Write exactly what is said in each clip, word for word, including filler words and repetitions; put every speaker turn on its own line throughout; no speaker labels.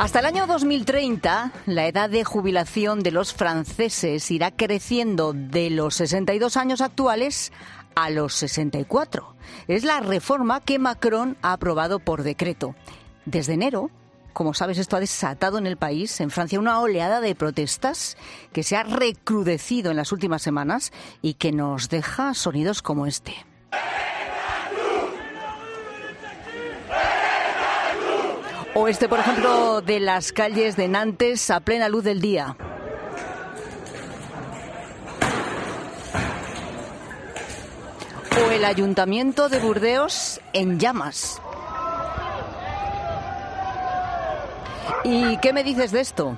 Hasta el año dos mil treinta, la edad de jubilación de los franceses irá creciendo de los sesenta y dos años actuales a los sesenta y cuatro. Es la reforma que Macron ha aprobado por decreto. Desde enero, como sabes, esto ha desatado en el país, en Francia, una oleada de protestas que se ha recrudecido en las últimas semanas y que nos deja sonidos como este. O este, por ejemplo, de las calles de Nantes a plena luz del día. O el ayuntamiento de Burdeos en llamas. ¿Y qué me dices de esto?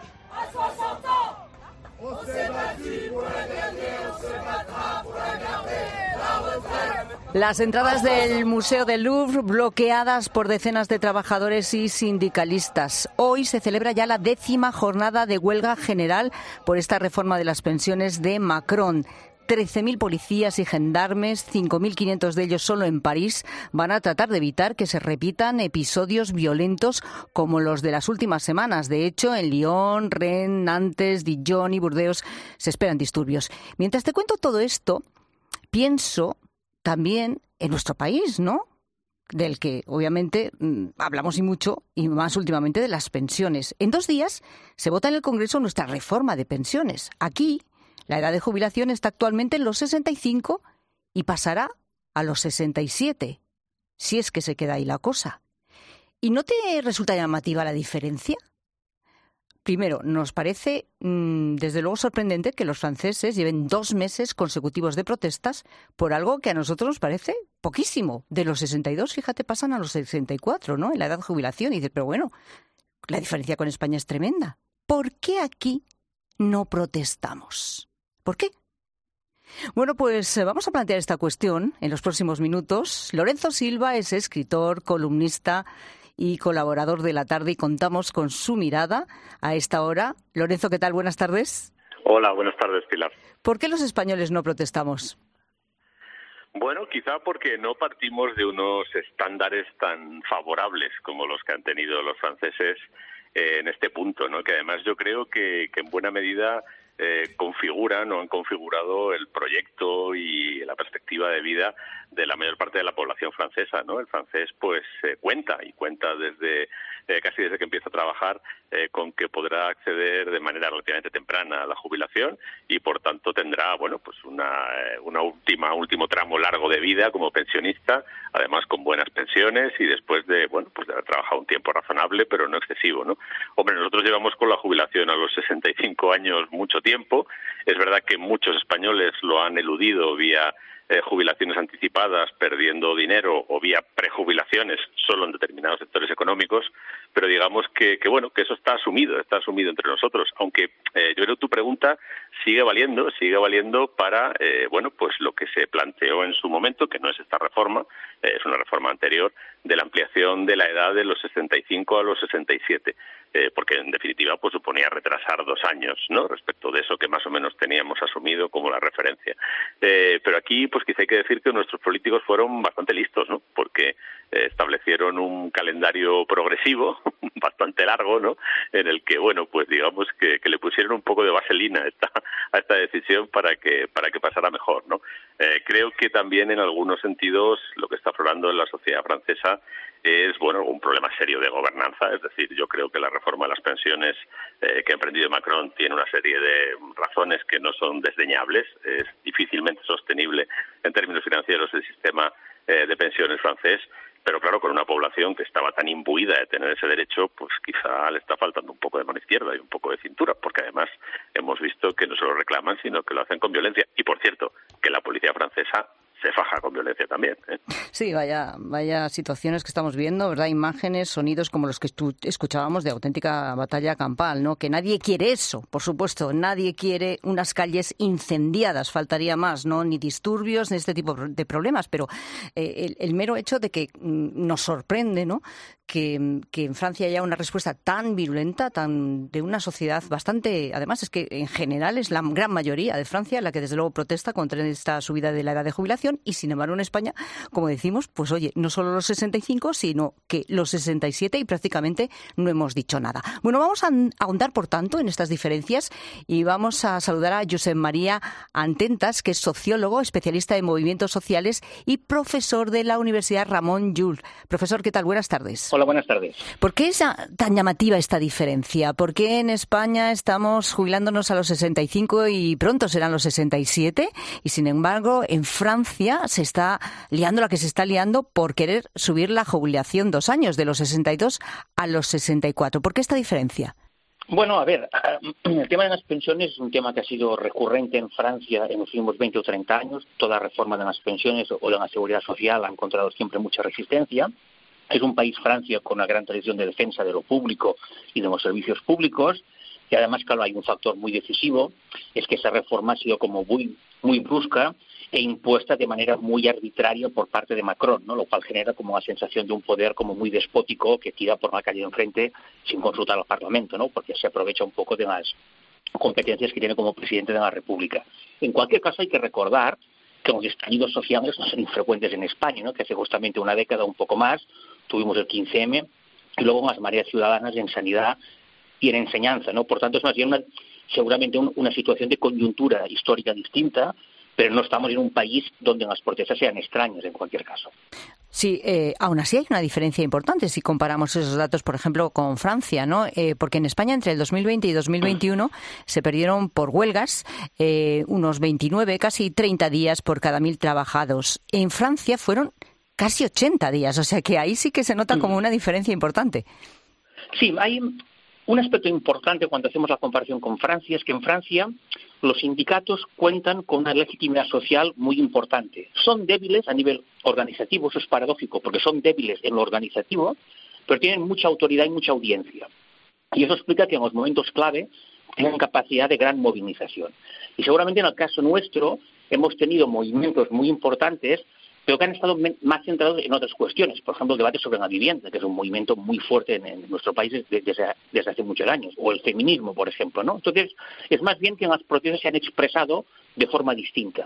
Las entradas del Museo del Louvre bloqueadas por decenas de trabajadores y sindicalistas. Hoy se celebra ya la décima jornada de huelga general por esta reforma de las pensiones de Macron. trece mil policías y gendarmes, cinco mil quinientos de ellos solo en París, van a tratar de evitar que se repitan episodios violentos como los de las últimas semanas. De hecho, en Lyon, Rennes, Nantes, Dijon y Burdeos se esperan disturbios. Mientras te cuento todo esto, pienso también en nuestro país, ¿no? Del que, obviamente, hablamos y mucho, y más últimamente de las pensiones. En dos días se vota en el Congreso nuestra reforma de pensiones. Aquí, la edad de jubilación está actualmente en los sesenta y cinco y pasará a los sesenta y siete, si es que se queda ahí la cosa. ¿Y no te resulta llamativa la diferencia? Primero, nos parece, mmm, desde luego, sorprendente que los franceses lleven dos meses consecutivos de protestas por algo que a nosotros nos parece poquísimo. De los sesenta y dos, fíjate, pasan a los sesenta y cuatro, ¿no? En la edad de jubilación. Y dices, pero bueno, la diferencia con España es tremenda. ¿Por qué aquí no protestamos? ¿Por qué? Bueno, pues vamos a plantear esta cuestión en los próximos minutos. Lorenzo Silva es escritor, columnista y colaborador de La Tarde y contamos con su mirada a esta hora. Lorenzo, ¿qué tal? Buenas tardes.
Hola, buenas tardes, Pilar.
¿Por qué los españoles no protestamos?
Bueno, quizá porque no partimos de unos estándares tan favorables como los que han tenido los franceses eh, en este punto, ¿no? Que además yo creo que, que en buena medida eh, configuran o han configurado el proyecto y la perspectiva de vida de la mayor parte de la población francesa, ¿no? El francés, pues, eh, cuenta y cuenta desde eh, casi desde que empieza a trabajar eh, con que podrá acceder de manera relativamente temprana a la jubilación y, por tanto, tendrá, bueno, pues una eh, una última último tramo largo de vida como pensionista, además con buenas pensiones y después de, bueno, pues de haber trabajado un tiempo razonable, pero no excesivo, ¿no? Hombre, nosotros llevamos con la jubilación a los sesenta y cinco años mucho tiempo. Es verdad que muchos españoles lo han eludido vía Eh, jubilaciones anticipadas, perdiendo dinero, o vía prejubilaciones solo en determinados sectores económicos, pero digamos que, que bueno, que eso está asumido, está asumido entre nosotros, aunque eh, yo creo que tu pregunta sigue valiendo, sigue valiendo para, eh, bueno, pues lo que se planteó en su momento, que no es esta reforma, eh, es una reforma anterior, de la ampliación de la edad de los sesenta y cinco a los sesenta y siete, eh, porque en definitiva pues suponía retrasar dos años, ¿no?, respecto de eso que más o menos teníamos asumido como la referencia. Eh, pero aquí pues quizá hay que decir que nuestros políticos fueron bastante listos, ¿no?, porque eh, establecieron un calendario progresivo bastante largo, ¿no?, en el que, bueno, pues digamos que, que le pusieron un poco de vaselina a esta, a esta decisión para que para que pasara mejor, ¿no? Eh, creo que también en algunos sentidos lo que está aflorando en la sociedad francesa es, bueno, un problema serio de gobernanza. Es decir, yo creo que la reforma de las pensiones eh, que ha emprendido Macron tiene una serie de razones que no son desdeñables. Es difícilmente sostenible en términos financieros el sistema eh, de pensiones francés, pero claro, con una población que estaba tan imbuida de tener ese derecho, pues quizá le está faltando un poco de mano izquierda y un poco de cintura, porque además hemos visto que no se lo reclaman, sino que lo hacen con violencia. Y, por cierto, que la policía francesa se faja con violencia también, ¿eh?
Sí, vaya, vaya situaciones que estamos viendo, ¿verdad? Imágenes, sonidos como los que estu- escuchábamos de auténtica batalla campal, ¿no? Que nadie quiere eso, por supuesto, nadie quiere unas calles incendiadas, faltaría más, ¿no? Ni disturbios, ni este tipo de problemas, pero eh, el, el mero hecho de que mm, nos sorprende, ¿no?, que, que en Francia haya una respuesta tan virulenta, tan de una sociedad bastante, además es que en general es la gran mayoría de Francia la que desde luego protesta contra esta subida de la edad de jubilación. jubilación y, sin embargo, en España, como decimos, pues oye, no solo los sesenta y cinco, sino que los sesenta y siete y prácticamente no hemos dicho nada. Bueno, vamos a ahondar, por tanto, en estas diferencias y vamos a saludar a Josep María Antentas, que es sociólogo, especialista en movimientos sociales y profesor de la Universidad Ramon Llull. Profesor, ¿qué tal? Buenas tardes.
Hola, buenas tardes.
¿Por qué es tan llamativa esta diferencia? ¿Por qué en España estamos jubilándonos a los sesenta y cinco y pronto serán los sesenta y siete? Y sin embargo, en Francia se está liando la que se está liando por querer subir la jubilación dos años, de los sesenta y dos a los sesenta y cuatro. ¿Por qué esta diferencia?
Bueno, a ver, el tema de las pensiones es un tema que ha sido recurrente en Francia en los últimos veinte o treinta años. Toda reforma de las pensiones o de la seguridad social ha encontrado siempre mucha resistencia. Es un país, Francia, con una gran tradición de defensa de lo público y de los servicios públicos. Y además, claro, hay un factor muy decisivo, es que esa reforma ha sido como muy, muy brusca e impuesta de manera muy arbitraria por parte de Macron, ¿no? Lo cual genera como una sensación de un poder como muy despótico que tira por la calle de enfrente sin consultar al Parlamento, ¿no? Porque se aprovecha un poco de las competencias que tiene como presidente de la República. En cualquier caso, hay que recordar que los estallidos sociales no son infrecuentes en España, ¿no? Que hace justamente una década, un poco más, tuvimos el quince eme y luego unas mareas ciudadanas en sanidad y en enseñanza, ¿no? Por tanto, es más bien una, seguramente un, una situación de coyuntura histórica distinta, pero no estamos en un país donde las protestas sean extrañas, en cualquier caso.
Sí, eh, aún así hay una diferencia importante si comparamos esos datos, por ejemplo, con Francia, ¿no? Eh, porque en España entre el dos mil veinte y dos mil veintiuno se perdieron por huelgas eh, unos veintinueve, casi treinta días por cada mil trabajados. En Francia fueron casi ochenta días, o sea que ahí sí que se nota como una diferencia importante.
Sí, hay un aspecto importante cuando hacemos la comparación con Francia, es que en Francia los sindicatos cuentan con una legitimidad social muy importante. Son débiles a nivel organizativo, eso es paradójico, porque son débiles en lo organizativo, pero tienen mucha autoridad y mucha audiencia. Y eso explica que en los momentos clave tienen capacidad de gran movilización. Y seguramente en el caso nuestro hemos tenido movimientos muy importantes, pero que han estado más centrados en otras cuestiones. Por ejemplo, el debate sobre la vivienda, que es un movimiento muy fuerte en, en nuestro país desde, desde hace muchos años, o el feminismo, por ejemplo, ¿no? Entonces, es más bien que en las protestas se han expresado de forma distinta.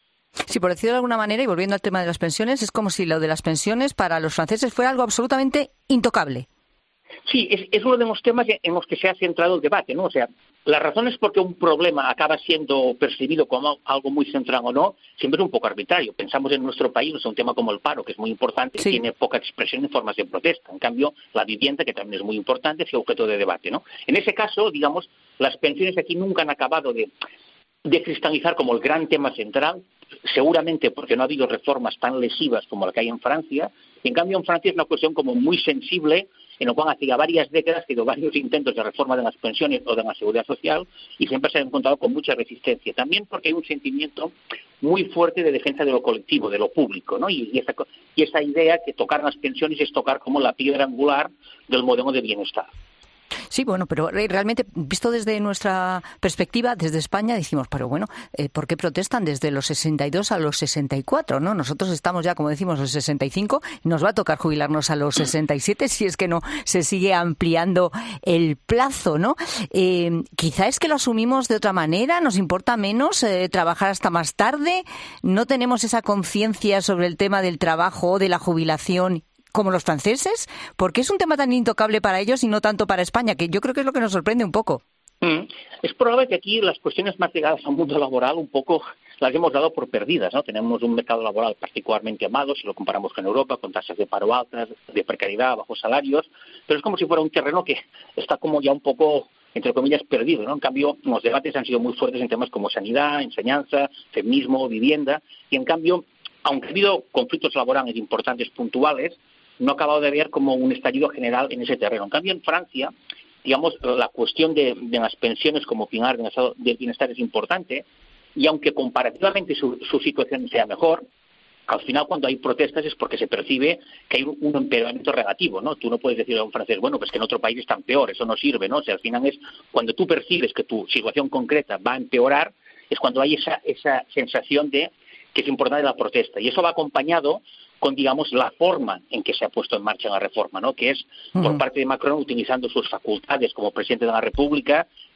Sí, por decirlo de alguna manera, y volviendo al tema de las pensiones, es como si lo de las pensiones para los franceses fuera algo absolutamente intocable.
Sí, es, es uno de los temas en los que se ha centrado el debate, ¿no? O sea, las razones por qué un problema acaba siendo percibido como algo muy central o no, siempre es un poco arbitrario. Pensamos en nuestro país, o sea, un tema como el paro, que es muy importante, sí, tiene poca expresión en formas de protesta. En cambio, la vivienda, que también es muy importante, es objeto de debate, ¿no? En ese caso, digamos, las pensiones aquí nunca han acabado de, de cristalizar como el gran tema central, seguramente porque no ha habido reformas tan lesivas como la que hay en Francia. Y en cambio, en Francia es una cuestión como muy sensible, en lo cual hacía varias décadas que ha habido varios intentos de reforma de las pensiones o de la seguridad social y siempre se han encontrado con mucha resistencia. También porque hay un sentimiento muy fuerte de defensa de lo colectivo, de lo público, ¿no? Y, y, esa, y esa idea que tocar las pensiones es tocar como la piedra angular del modelo de bienestar.
Sí, bueno, pero realmente, visto desde nuestra perspectiva, desde España, decimos, pero bueno, eh, ¿por qué protestan desde los sesenta y dos a los sesenta y cuatro, ¿no? Nosotros estamos ya, como decimos, los sesenta y cinco y nos va a tocar jubilarnos a los sesenta y siete si es que no se sigue ampliando el plazo, ¿no? Eh, quizá es que lo asumimos de otra manera, nos importa menos eh, trabajar hasta más tarde, no tenemos esa conciencia sobre el tema del trabajo o de la jubilación como los franceses, porque es un tema tan intocable para ellos y no tanto para España, que yo creo que es lo que nos sorprende un poco.
Mm. Es probable que aquí las cuestiones más ligadas al mundo laboral un poco las hemos dado por perdidas, ¿no? Tenemos un mercado laboral particularmente amado, si lo comparamos con Europa, con tasas de paro altas, de precariedad, bajos salarios, pero es como si fuera un terreno que está como ya un poco, entre comillas, perdido, ¿no? En cambio, los debates han sido muy fuertes en temas como sanidad, enseñanza, feminismo, vivienda, y en cambio, aunque ha habido conflictos laborales importantes puntuales, no ha acabado de ver como un estallido general en ese terreno. En cambio, en Francia, digamos, la cuestión de, de las pensiones como pilar del estado del bienestar es importante, y aunque comparativamente su, su situación sea mejor, al final cuando hay protestas es porque se percibe que hay un, un empeoramiento relativo, ¿no? Tú no puedes decirle a un francés, bueno, pues que en otro país están peor, eso no sirve, ¿no? O sea, al final es cuando tú percibes que tu situación concreta va a empeorar, es cuando hay esa, esa sensación de que es importante la protesta. Y eso va acompañado con, digamos, la forma en que se ha puesto en marcha la reforma, ¿no? Que es, uh-huh, por parte de Macron, utilizando sus facultades como presidente de la República,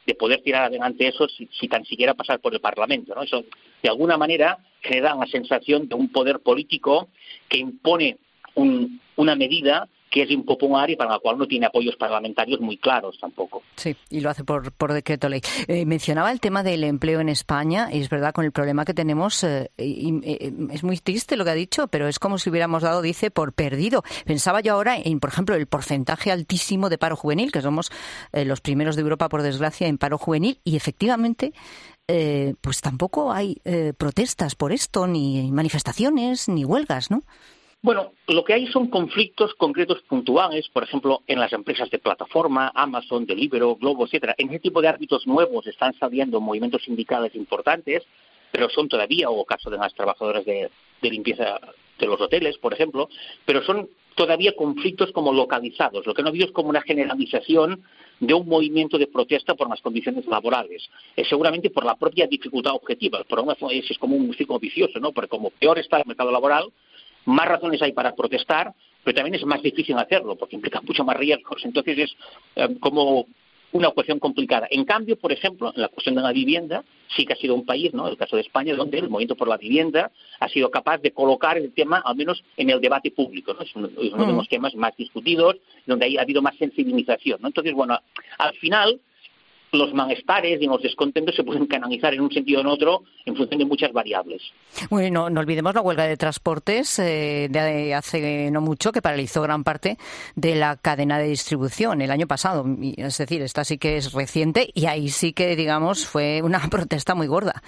de poder tirar adelante eso si, si tan siquiera pasar por el Parlamento, ¿no? Eso, de alguna manera, genera una sensación de un poder político que impone un, una medida que es impopular y para la cual no tiene apoyos parlamentarios muy claros tampoco.
Sí, y lo hace por, por decreto ley. Eh, mencionaba el tema del empleo en España, y es verdad, con el problema que tenemos, eh, y, eh, es muy triste lo que ha dicho, pero es como si hubiéramos dado, dice, por perdido. Pensaba yo ahora en, por ejemplo, el porcentaje altísimo de paro juvenil, que somos eh, los primeros de Europa, por desgracia, en paro juvenil, y efectivamente, eh, pues tampoco hay eh, protestas por esto, ni manifestaciones, ni huelgas, ¿no?
Bueno, lo que hay son conflictos concretos puntuales, por ejemplo, en las empresas de plataforma, Amazon, Deliveroo, Globo, etcétera. En ese tipo de ámbitos nuevos están saliendo movimientos sindicales importantes, pero son todavía, o caso de las trabajadoras de, de limpieza de los hoteles, por ejemplo, pero son todavía conflictos como localizados. Lo que no ha habido es como una generalización de un movimiento de protesta por las condiciones laborales. Es seguramente por la propia dificultad objetiva. El problema es, es como un ciclo vicioso, ¿no? Porque como peor está el mercado laboral, más razones hay para protestar, pero también es más difícil hacerlo, porque implica mucho más riesgos. Entonces es eh, como una cuestión complicada. En cambio, por ejemplo, en la cuestión de la vivienda, sí que ha sido un país, ¿no?, el caso de España, donde el movimiento por la vivienda ha sido capaz de colocar el tema, al menos en el debate público, ¿no? Es uno, es uno de los temas más discutidos, donde hay, ha habido más sensibilización, ¿no? Entonces, bueno, al final, los malestares y los descontentos se pueden canalizar en un sentido o en otro en función de muchas variables.
Bueno, no olvidemos la huelga de transportes eh, de hace no mucho, que paralizó gran parte de la cadena de distribución el año pasado. Es decir, esta sí que es reciente y ahí sí que, digamos, fue una protesta muy gorda.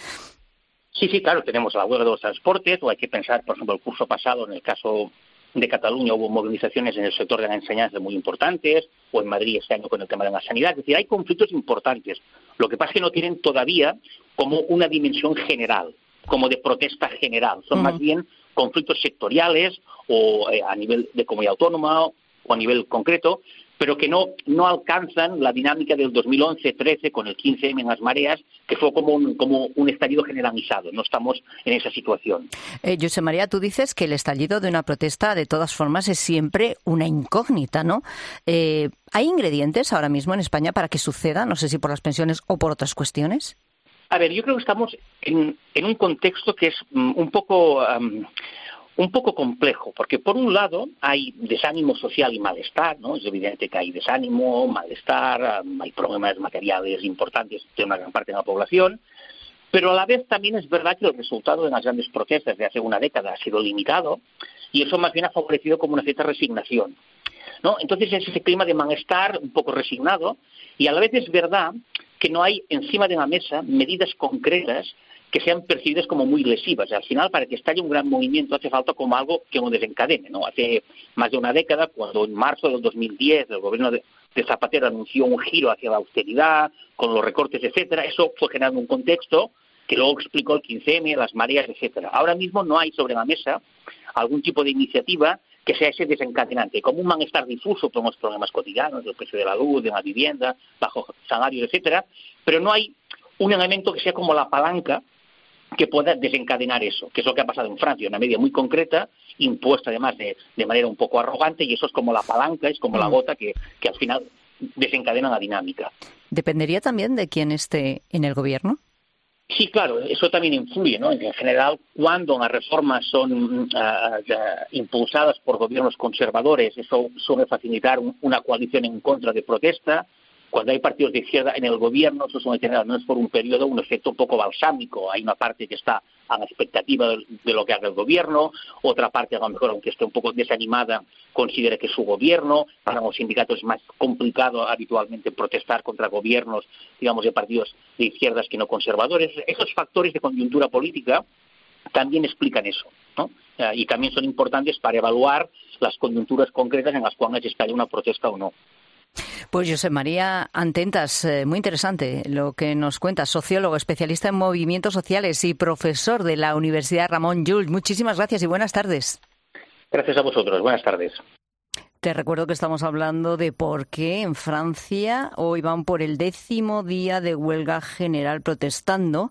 Sí, sí, claro, tenemos la huelga de los transportes, o hay que pensar, por ejemplo, el curso pasado, en el caso de Cataluña hubo movilizaciones en el sector de la enseñanza muy importantes, o en Madrid este año con el tema de la sanidad. Es decir, hay conflictos importantes. Lo que pasa es que no tienen todavía como una dimensión general, como de protesta general. Son uh-huh. más bien conflictos sectoriales o eh, a nivel de comunidad autónoma o a nivel concreto, pero que no, no alcanzan la dinámica del dos mil once trece con el quince eme en las mareas, que fue como un, como un estallido generalizado. No estamos en esa situación.
Eh, José María, tú dices que el estallido de una protesta, de todas formas, es siempre una incógnita, ¿no? Eh, ¿Hay ingredientes ahora mismo en España para que suceda? No sé si por las pensiones o por otras cuestiones.
A ver, yo creo que estamos en, en un contexto que es um, un poco... Um, un poco complejo, porque por un lado hay desánimo social y malestar, ¿no? Es evidente que hay desánimo, malestar, hay problemas materiales importantes de una gran parte de la población, pero a la vez también es verdad que el resultado de las grandes protestas de hace una década ha sido limitado y eso más bien ha favorecido como una cierta resignación, ¿no? Entonces es ese clima de malestar un poco resignado y a la vez es verdad que no hay encima de la mesa medidas concretas que sean percibidas como muy lesivas. Al final, para que estalle un gran movimiento, hace falta como algo que lo desencadene, ¿no? Hace más de una década, cuando en marzo del dos mil diez el gobierno de, de Zapatero anunció un giro hacia la austeridad, con los recortes, etcétera, eso fue generando un contexto que luego explicó el quince eme, las mareas, etcétera. Ahora mismo no hay sobre la mesa algún tipo de iniciativa que sea ese desencadenante, como un malestar difuso por los problemas cotidianos, el precio de la luz, de la vivienda, bajo salarios, etcétera, pero no hay un elemento que sea como la palanca que pueda desencadenar eso, que es lo que ha pasado en Francia, una medida muy concreta, impuesta además de, de manera un poco arrogante, y eso es como la palanca, es como mm. la gota que, que al final desencadena la dinámica.
¿Dependería también de quién esté en el gobierno?
Sí, claro, eso también influye, ¿no? En general, cuando las reformas son uh, uh, impulsadas por gobiernos conservadores, eso suele facilitar un, una coalición en contra de protesta. Cuando hay partidos de izquierda en el gobierno, eso suele tener, al menos por un periodo, un efecto un poco balsámico. Hay una parte que está a la expectativa de, de lo que haga el gobierno, otra parte, a lo mejor, aunque esté un poco desanimada, considera que es su gobierno. Para los sindicatos es más complicado habitualmente protestar contra gobiernos, digamos, de partidos de izquierdas que no conservadores. Esos factores de coyuntura política también explican eso, ¿no? Y también son importantes para evaluar las coyunturas concretas en las cuales estaría una protesta o no.
Pues José María Antentas, eh, muy interesante lo que nos cuenta, sociólogo, especialista en movimientos sociales y profesor de la Universidad Ramon Llull. Muchísimas gracias y buenas tardes.
Gracias a vosotros, buenas tardes.
Te recuerdo que estamos hablando de por qué en Francia hoy van por el décimo día de huelga general protestando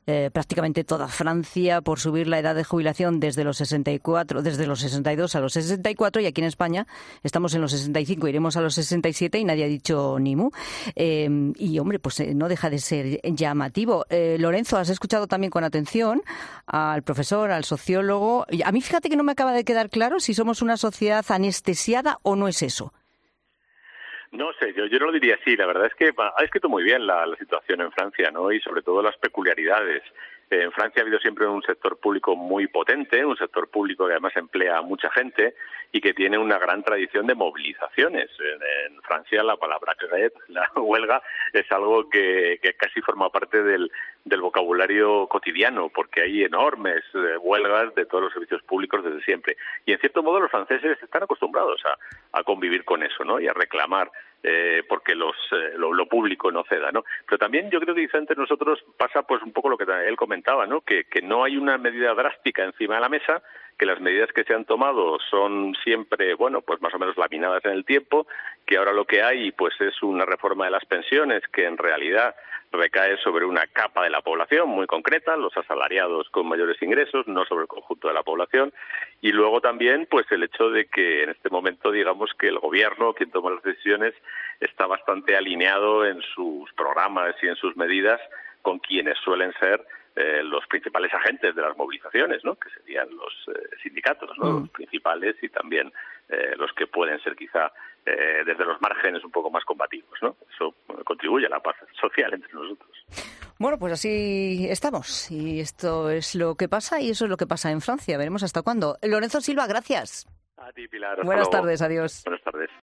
eh, prácticamente toda Francia por subir la edad de jubilación desde los sesenta y cuatro, desde los sesenta y dos a los sesenta y cuatro, y aquí en España estamos en los sesenta y cinco, iremos a los sesenta y siete y nadie ha dicho ni mu. Eh, y hombre, pues eh, no deja de ser llamativo. Eh, Lorenzo, has escuchado también con atención al profesor, al sociólogo. A mí fíjate que no me acaba de quedar claro si somos una sociedad anestesiada o no es eso.
No sé, yo, yo no lo diría así. La verdad es que ha escrito muy bien la, la situación en Francia, ¿no? Y sobre todo las peculiaridades. Eh, en Francia ha habido siempre un sector público muy potente, un sector público que además emplea a mucha gente y que tiene una gran tradición de movilizaciones. En, en Francia la palabra grève, la huelga, es algo que, que casi forma parte del, del vocabulario cotidiano, porque hay enormes eh, huelgas de todos los servicios públicos desde siempre. Y en cierto modo los franceses están acostumbrados a, a convivir con eso, ¿no? Y a reclamar Eh, porque los eh, lo, lo público no ceda, ¿no? Pero también yo creo que quizá entre nosotros pasa pues un poco lo que él comentaba, ¿no? Que, que no hay una medida drástica encima de la mesa, que las medidas que se han tomado son siempre, bueno, pues más o menos laminadas en el tiempo, que ahora lo que hay pues es una reforma de las pensiones que en realidad recae sobre una capa de la población muy concreta, los asalariados con mayores ingresos, no sobre el conjunto de la población, y luego también pues el hecho de que en este momento digamos que el gobierno, quien toma las decisiones, está bastante alineado en sus programas y en sus medidas con quienes suelen ser eh, los principales agentes de las movilizaciones, ¿no? Que serían los eh, sindicatos, ¿no? Mm. Los principales y también eh, los que pueden ser quizá eh, desde los márgenes un poco más combativos, ¿no? Eso contribuye a la paz social entre nosotros.
Bueno, pues así estamos. Y esto es lo que pasa y eso es lo que pasa en Francia. Veremos hasta cuándo. Lorenzo Silva, gracias.
A ti, Pilar. Hasta
Buenas
luego.
tardes, adiós.
Buenas tardes.